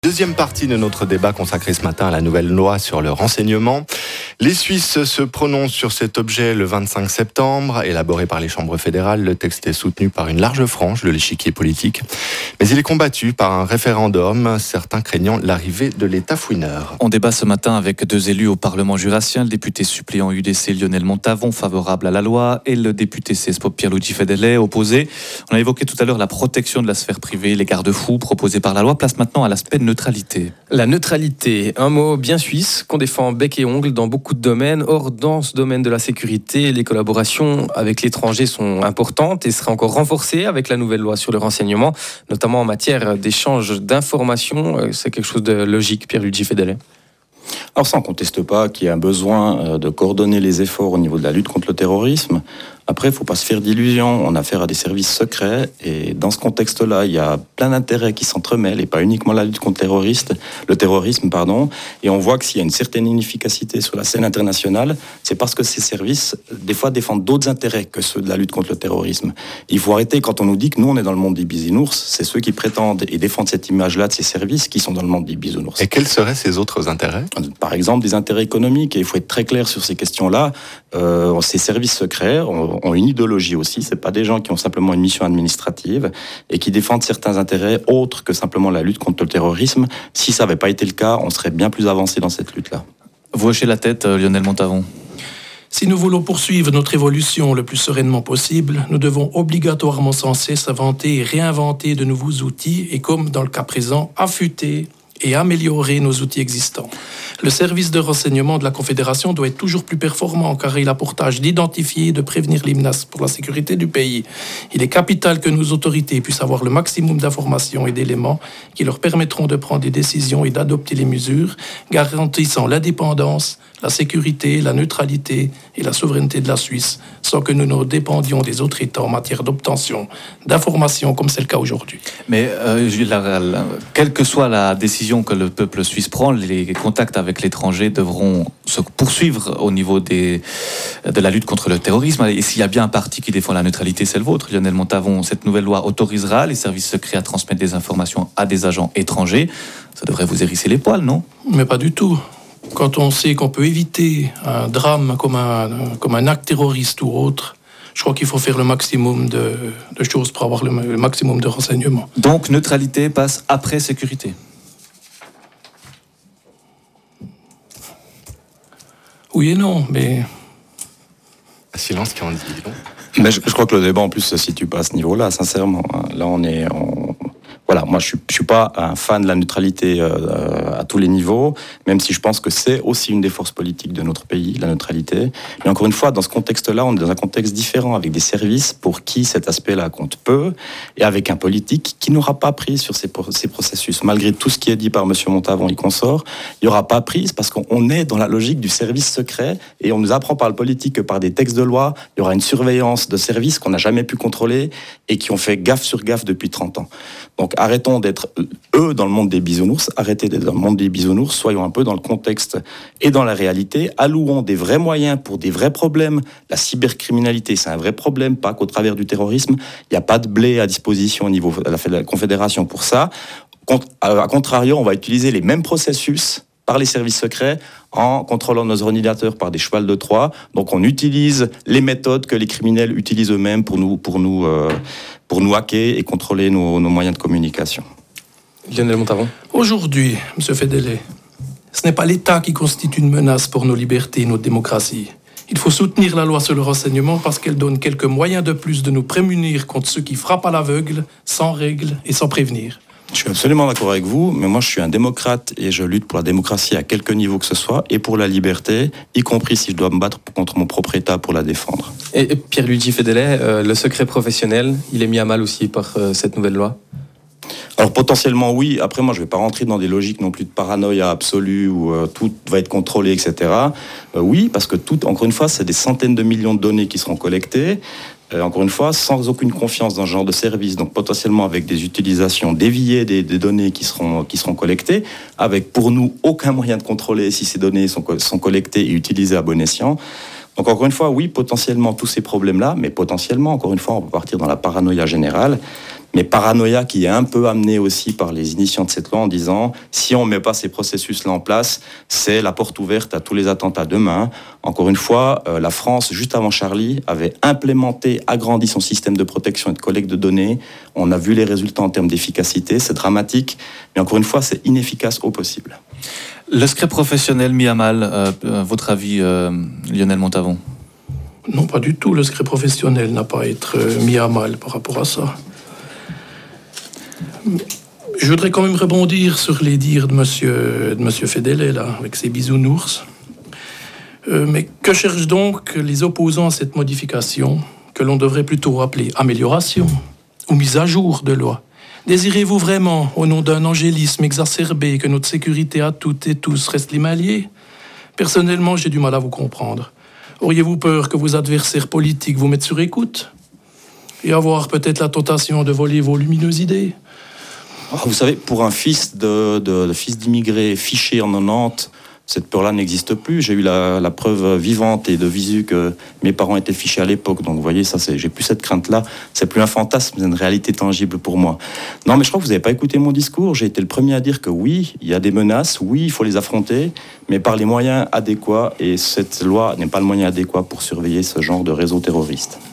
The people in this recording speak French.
Deuxième partie de notre débat consacré ce matin à la nouvelle loi sur le renseignement. Les Suisses se prononcent sur cet objet le 25 septembre. Élaboré par les chambres fédérales, le texte est soutenu par une large frange de l'échiquier politique. Mais il est combattu par un référendum, certains craignant l'arrivée de l'État fouineur. On débat ce matin avec deux élus au Parlement jurassien, le député suppléant UDC Lionel Montavon, favorable à la loi, et le député CESPO Pierluigi Fedele, opposé. On a évoqué tout à l'heure la protection de la sphère privée, les garde-fous proposés par la loi. Place maintenant à l'aspect neutralité. La neutralité, un mot bien suisse qu'on défend bec et ongle dans beaucoup de domaines. Or, dans ce domaine de la sécurité, les collaborations avec l'étranger sont importantes et seraient encore renforcées avec la nouvelle loi sur le renseignement, notamment en matière d'échange d'informations. C'est quelque chose de logique, Pierluigi Fedele. Alors ça, on ne conteste pas qu'il y a un besoin de coordonner les efforts au niveau de la lutte contre le terrorisme. Après, il ne faut pas se faire d'illusions. On a affaire à des services secrets et dans ce contexte-là, il y a plein d'intérêts qui s'entremêlent et pas uniquement la lutte contre le terrorisme. Et on voit que s'il y a une certaine inefficacité sur la scène internationale, c'est parce que ces services, des fois, défendent d'autres intérêts que ceux de la lutte contre le terrorisme. Il faut arrêter quand on nous dit que nous, on est dans le monde des bisounours. C'est ceux qui prétendent et défendent cette image-là de ces services qui sont dans le monde des bisounours. Et quels seraient ces autres intérêts ? Par exemple, des intérêts économiques. Et il faut être très clair sur ces questions-là. Ces services secrets ont une idéologie aussi. C'est pas des gens qui ont simplement une mission administrative et qui défendent certains intérêts autres que simplement la lutte contre le terrorisme. Si ça n'avait pas été le cas, on serait bien plus avancé dans cette lutte-là. Vous hochez la tête, Lionel Montavon. Si nous voulons poursuivre notre évolution le plus sereinement possible, nous devons obligatoirement sans cesse inventer et réinventer de nouveaux outils et, comme dans le cas présent, affûter et améliorer nos outils existants. Le service de renseignement de la Confédération doit être toujours plus performant car il a pour tâche d'identifier et de prévenir les menaces pour la sécurité du pays. Il est capital que nos autorités puissent avoir le maximum d'informations et d'éléments qui leur permettront de prendre des décisions et d'adopter les mesures garantissant l'indépendance, la sécurité, la neutralité et la souveraineté de la Suisse sans que nous ne dépendions des autres États en matière d'obtention d'informations comme c'est le cas aujourd'hui. Mais quelle que soit la décision que le peuple suisse prend, les contacts avec l'étranger devront se poursuivre au niveau de la lutte contre le terrorisme. Et s'il y a bien un parti qui défend la neutralité, c'est le vôtre, Lionel Montavon. Cette nouvelle loi autorisera les services secrets à transmettre des informations à des agents étrangers. Ça devrait vous hérisser les poils, non ? Mais pas du tout. Quand on sait qu'on peut éviter un drame comme un acte terroriste ou autre, je crois qu'il faut faire le maximum de choses pour avoir le maximum de renseignements. Donc, neutralité passe après sécurité. Oui et non, mais... Un silence qui en dit long. Mais je crois que le débat en plus se situe pas à ce niveau-là, sincèrement. Là, Voilà, moi je suis pas un fan de la neutralité à tous les niveaux, même si je pense que c'est aussi une des forces politiques de notre pays, la neutralité. Mais encore une fois, dans ce contexte-là, on est dans un contexte différent, avec des services pour qui cet aspect-là compte peu, et avec un politique qui n'aura pas prise sur ces processus. Malgré tout ce qui est dit par M. Montavon et consorts, il n'y aura pas prise parce qu'on est dans la logique du service secret, et on nous apprend par le politique que par des textes de loi, il y aura une surveillance de services qu'on n'a jamais pu contrôler et qui ont fait gaffe sur gaffe depuis 30 ans. Donc arrêtons d'être eux dans le monde des bisounours, arrêtez d'être dans le monde des bisounours, soyons un peu dans le contexte et dans la réalité, allouons des vrais moyens pour des vrais problèmes. La cybercriminalité, c'est un vrai problème, pas qu'au travers du terrorisme. Il n'y a pas de blé à disposition au niveau de la Confédération pour ça. A contrario, on va utiliser les mêmes processus par les services secrets en contrôlant nos ordinateurs par des chevals de Troie. Donc on utilise les méthodes que les criminels utilisent eux-mêmes pour nous hacker et contrôler nos moyens de communication. Lionel Montavon. Aujourd'hui, M. Fedele, ce n'est pas l'État qui constitue une menace pour nos libertés et notre démocratie. Il faut soutenir la loi sur le renseignement parce qu'elle donne quelques moyens de plus de nous prémunir contre ceux qui frappent à l'aveugle, sans règles et sans prévenir. Je suis absolument d'accord avec vous, mais moi je suis un démocrate et je lutte pour la démocratie à quelque niveau que ce soit et pour la liberté, y compris si je dois me battre contre mon propre État pour la défendre. Et Pierluigi Fedele, le secret professionnel, il est mis à mal aussi par cette nouvelle loi ? Alors potentiellement oui, après moi je ne vais pas rentrer dans des logiques non plus de paranoïa absolue où tout va être contrôlé, etc. Oui, parce que encore une fois, c'est des centaines de millions de données qui seront collectées. Encore une fois, sans aucune confiance dans ce genre de service, donc potentiellement avec des utilisations déviées des données qui seront collectées, avec pour nous aucun moyen de contrôler si ces données sont collectées et utilisées à bon escient. Donc encore une fois, oui, potentiellement tous ces problèmes-là, mais potentiellement, encore une fois, on peut partir dans la paranoïa générale. mais paranoïa qui est un peu amenée aussi par les initiants de cette loi en disant si on ne met pas ces processus-là en place, c'est la porte ouverte à tous les attentats demain. Encore une fois, la France, juste avant Charlie, avait implémenté, agrandi son système de protection et de collecte de données. On a vu les résultats en termes d'efficacité, c'est dramatique, mais encore une fois, c'est inefficace au possible. Le secret professionnel mis à mal, votre avis, Lionel Montavon? Non, pas du tout. Le secret professionnel n'a pas à être mis à mal par rapport à ça. Je voudrais quand même rebondir sur les dires de monsieur Fedele, là, avec ses bisounours. Mais que cherchent donc les opposants à cette modification, que l'on devrait plutôt appeler amélioration ou mise à jour de loi? Désirez-vous vraiment, au nom d'un angélisme exacerbé, que notre sécurité à toutes et tous reste limaliée? Personnellement, j'ai du mal à vous comprendre. Auriez-vous peur que vos adversaires politiques vous mettent sur écoute et avoir peut-être la tentation de voler vos lumineuses idées? Vous savez, pour un fils fils d'immigrés fiché en 90, cette peur-là n'existe plus. J'ai eu la preuve vivante et de visu que mes parents étaient fichés à l'époque. Donc, vous voyez, j'ai plus cette crainte-là. C'est plus un fantasme, c'est une réalité tangible pour moi. Non, mais je crois que vous n'avez pas écouté mon discours. J'ai été le premier à dire que oui, il y a des menaces. Oui, il faut les affronter, mais par les moyens adéquats. Et cette loi n'est pas le moyen adéquat pour surveiller ce genre de réseau terroriste.